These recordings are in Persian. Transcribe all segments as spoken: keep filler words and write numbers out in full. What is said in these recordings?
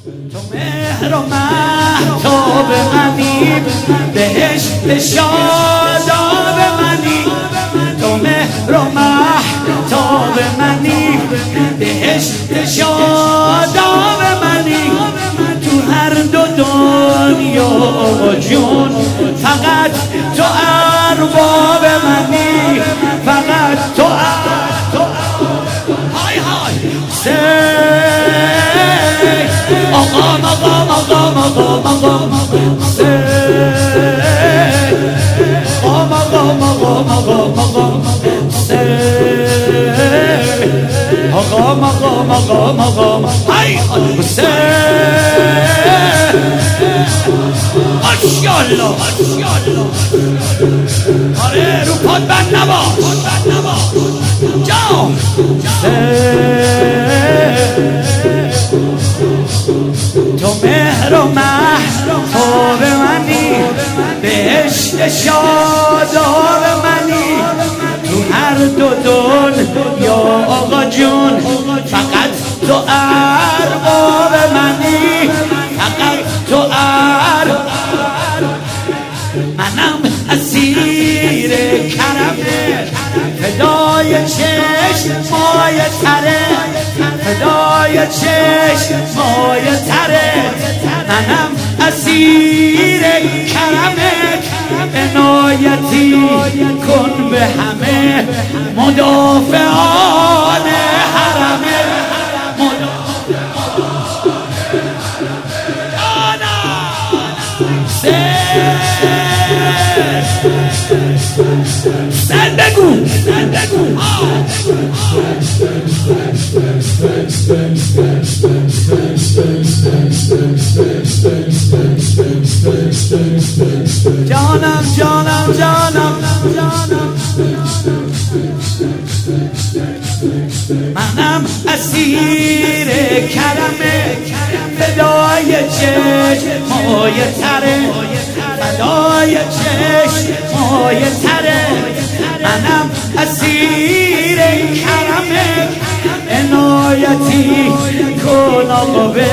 تو مهر و مهتاب منی، بهشت شاداب منی. تو مهر و مهتاب منی، بهشت شاداب منی. تو هر دو دنیا و جون فقط تو ارباب منی، فقط تو ارباب. های های آقا آقا آقا آقا آقا آقا مقام آقا مقام های حسین. ماشاءالله آره رو پاد بند نباش جا. تو مهر و مهتاب منی، بهشت شاداب منی. تو هر دو دنیا آقا جون فقط تو ارباب منی، فقط تو ارباب. منم اسیر کرمه، فدای چشمای تره، فدای چشمای تره. منم اسیر کرمت، عنایتی کن به همه مدافعان حرمه. سن بگو سن بگو جانم جانم جانم جانم. منم اسیر کرمه، فدای چشمای تره، فدای چشمای تره. منم اسیر کرمه، عنایتی کن آقا به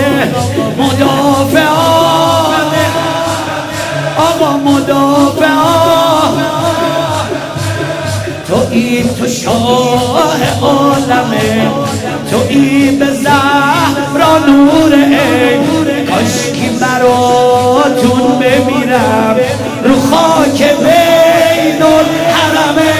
مدافعان، آقا مدافعان. تو ای تو شاه عالمه، تو ای به زهرا نور عین. کاشکی براتون بمیرم رو خاک بین الحرمه.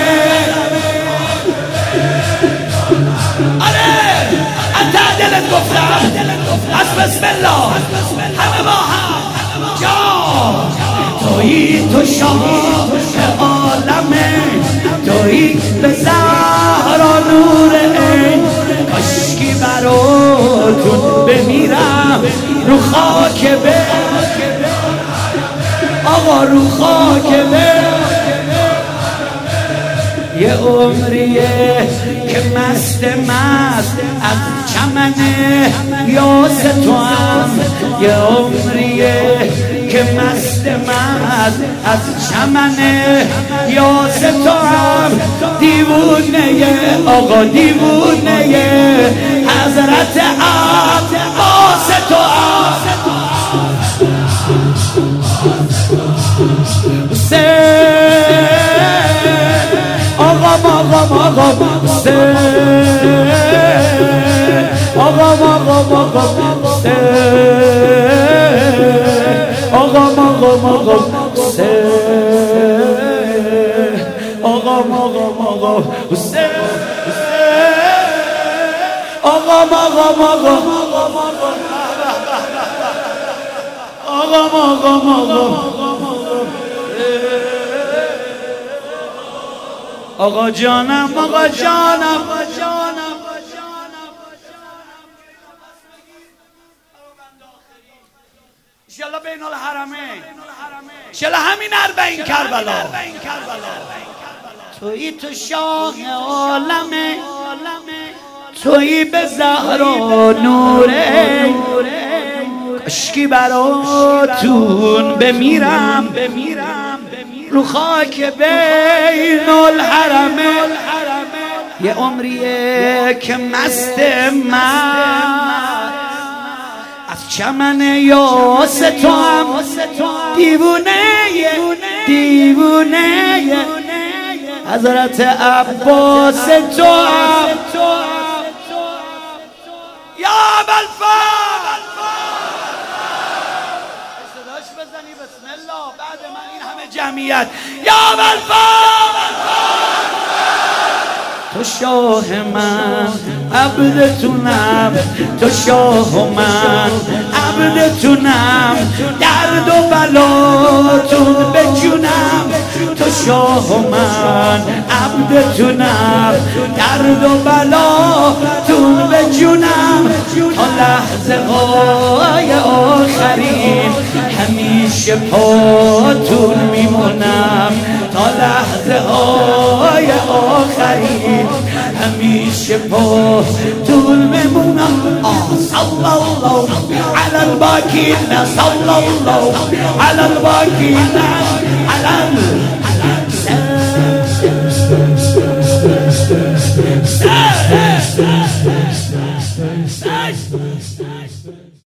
آره انت دلت گفتم از بسم الله همه با هم جا. تویی تو شاه عالمه، تویی به زهرا نور عین. کاشکی براتون بمیرم رو خاک به آقا، رو خاک به. یه عمریه که مست مست از چمن یاس تو هم، یه عمریه که مست مست از چمن یاس تو هم. دیوونه آقا دیوونه حضرت عباس تو هم. آقا آقا آقا آقا آقا آقا آقا آقا آقا آقا آقا آقا حسین. آقا آقا آقا آقا آقا آقا جانم آقا جانم انشالله بین الحرمین، انشالله همین اربعین کربلا. تویی تو شاه عالمه، تویی به زهرا نور عین. کاشکی براتون بمیرم رو خاک بین الحرمه. یه عمریه که مست من از چمن یاس تو هم دیوونه دیوونه حضرت عباس تو هم یا ابوالفضل صداش بزنی بسم الله بعد من این همه جمعیت یا ابوالفضل تو شاه من عبدتونم تو شاه من عبدتونم درد و بلاتون به جونم تو شاه من عبدتونم درد و بلاتون به جونم تا لحظه های آخرین همیشه پاتون میمونم تا لحظه های آخرین همیشه پاتون میمونم صلی الله علی الباکین صلی الله علی الباکین